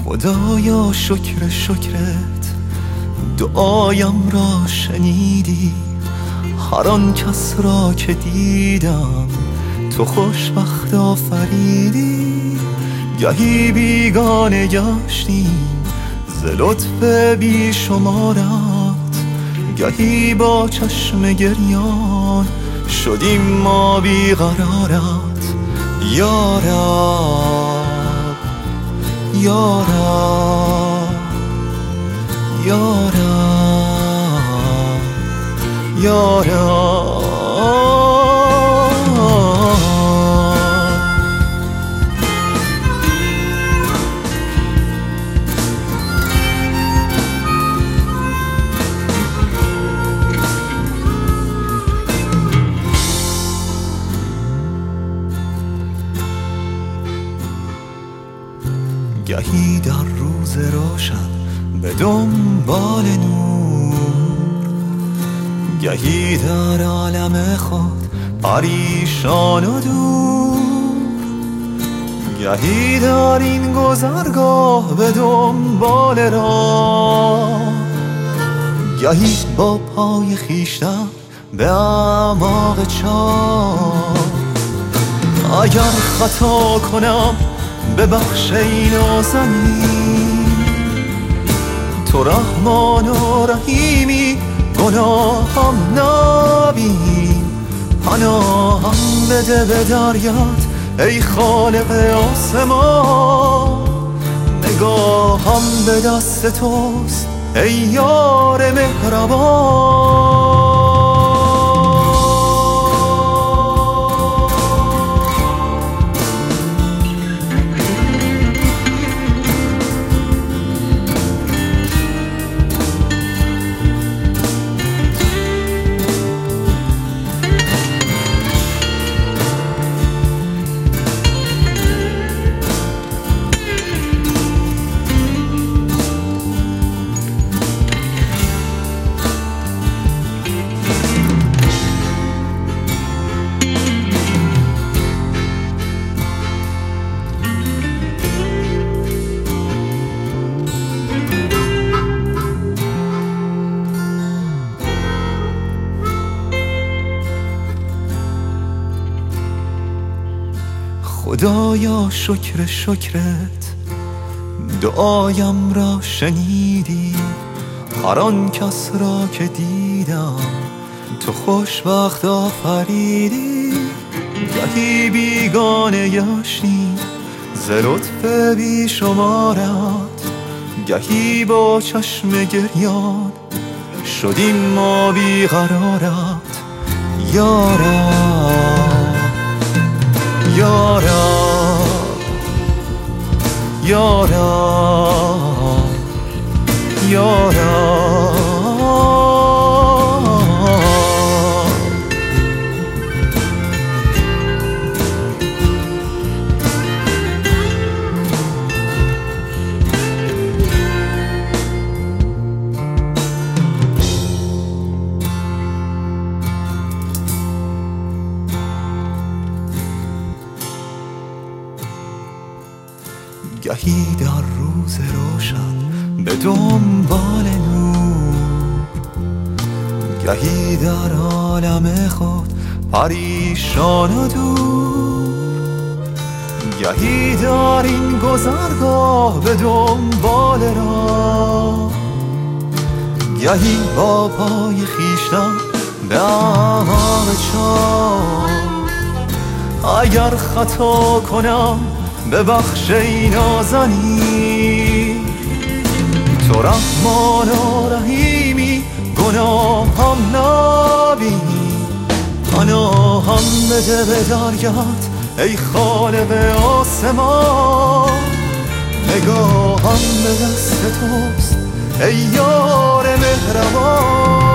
خدایا شکر شکرت دعایم را شنیدی. هر آن کس را که دیدم تو خوشبخت آفریدی. گهی بیگانه گشتیم ز لطف بی شمارت، گهی با چشم گریان شدیم ما بیقرارت. یا رب یا رب یا رب یا رب. گهی در روز روشن به دنبال نور، گهی در عالم خود پریشان و دور. گهی در این گذرگاه به دنبال راه، گهی با پای خویشتن به اعماق چاه. اگر خطا کنم ببخش ای نازنین، تو رحمان و رحیمی گناهم نبین. پناهم بده به دریات ای خالق آسمان، نگاهم به دست توست ای یار مهربان. خدایا شکر شکرت دعایم را شنیدی. هر آن کس را که دیدم تو خوشبخت آفریدی. گهی بیگانه گشتیم ز لطف بی شمارت، گهی با چشم گریان شدیم ما بیقرارت. یا رب یا رب یا رب یا رب. گهی در روز روشن به دنبال نور، گهی در عالم خود پریشان و دور. گهی در این گذرگاه به دنبال راه، گهی با پای خویشتن به اعماق چاه. اگر خطا کنم ببخش ای نازنین، تو رحمان و رحیمی گناهم نبین. پناهم بده به دریات ای خالق آسمان، نگاهم به دست توست ای یار مهربان.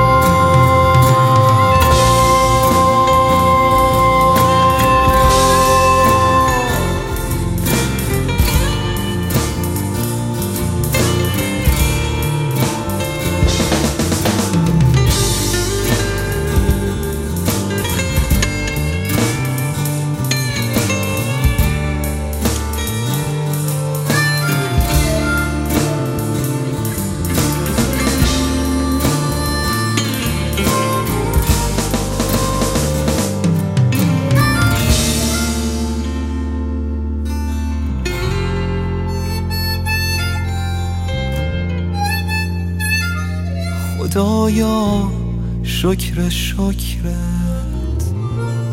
خدایا شکر شکرت